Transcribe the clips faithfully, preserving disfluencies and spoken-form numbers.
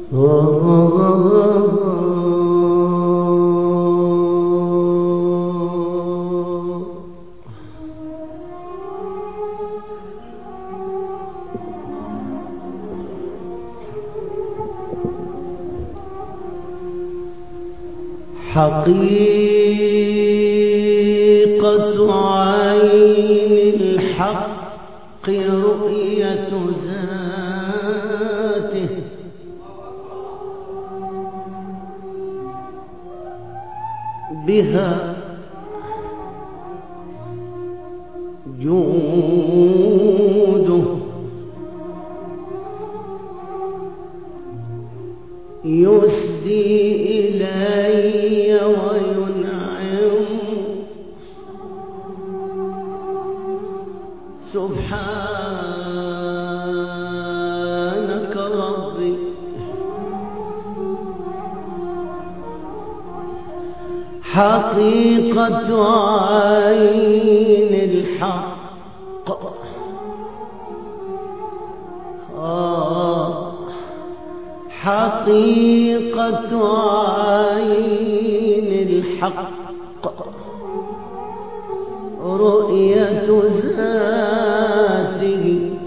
حقيقة عين الحق رؤية ذاته بها جوده يسدي إلي وينعم سبحانك ربي حقيقة عين الحق آه حقيقة عين الحق رؤية ذاته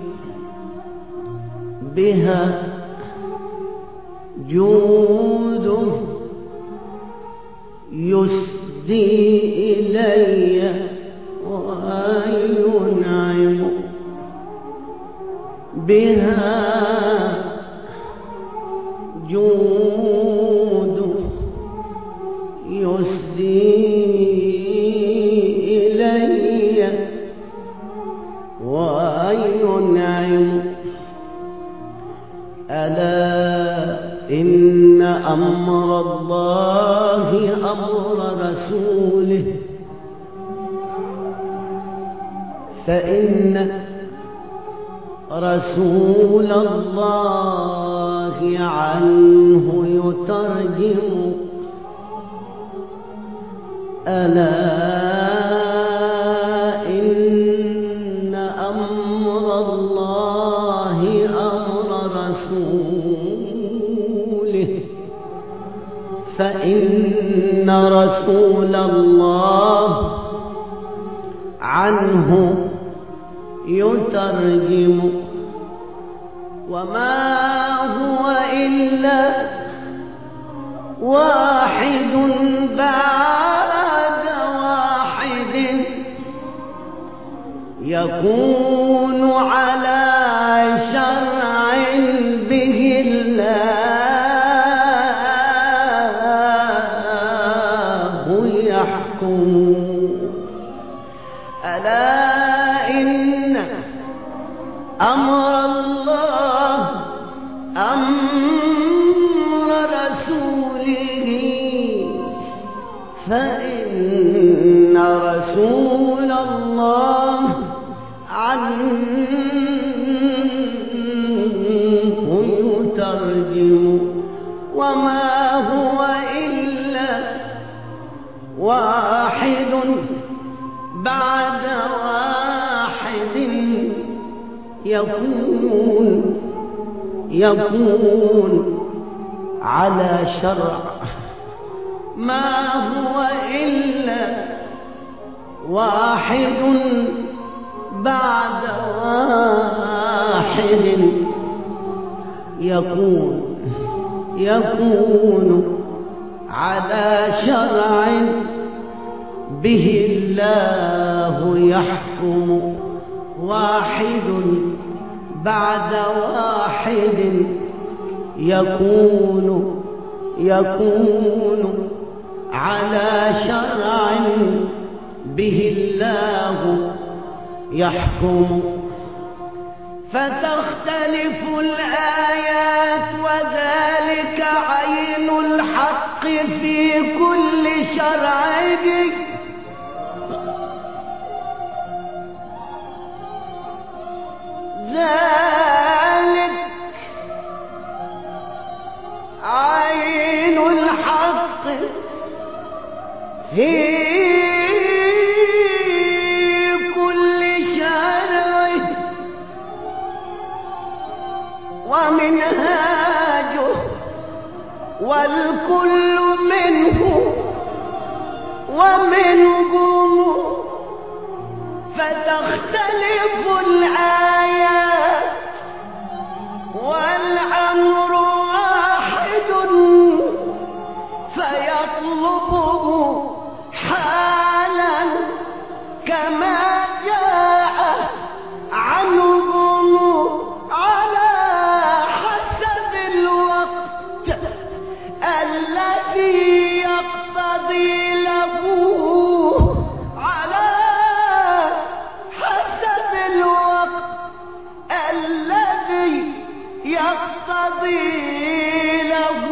بها جوده يسدي إلي وينعم بها جوده يسدي إلي وينعم ألا إن أمر الله أمر رسوله فإن رسول الله عنه يترجم ألا إن أمر الله أمر رسوله فإن رسول الله عنه يترجم وما هو إلا واحد بعد واحد يكون على شرع به الله يحكم ألا إن أمر الله أمر رسوله فإن رسول الله عنه يترجم وما هو إلا واحد بعد واحد يكون يكون على شرع ما هو إلا واحد بعد واحد يكون يكون على شرع به الله يحكم واحد بعد واحد يكون يكون على شرع به الله يحكم فتختلف الآيات وذلك عين الحق في كل شرع ذلك عين الحق في كل شرع ومنهاجه والكل منه ومنكم، فتختلف الآيات والأمر واحد، فيطلبه حالا كما جاء عنهم على حسب الوقت الذي يقتضي له، على حسب الوقت الذي يقتضي له.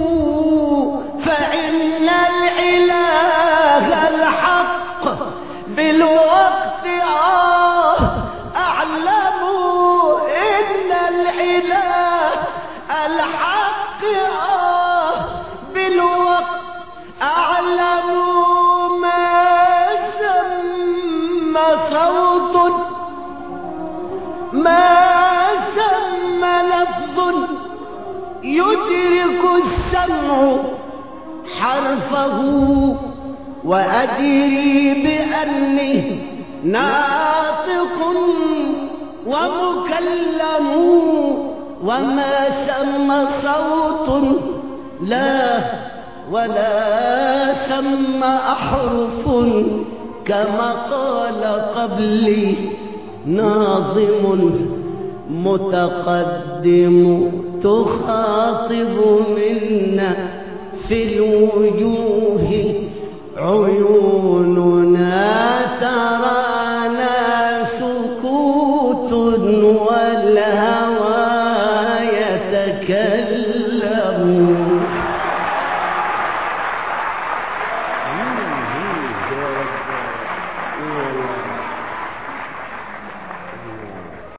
فإن الإله الحق بالوقت آه أعلم، إن الإله الحق آه بالوقت أعلم. ما سمى صوت ما سمى لفظ يدرك السمع حرفه، وأدري بأني ناطق ومكلم. وما سمى صوت لا ولا سمى أحرف، كما قال قبلي ناظم متقدم. تخاطب منا في الوجوه عيوننا ترى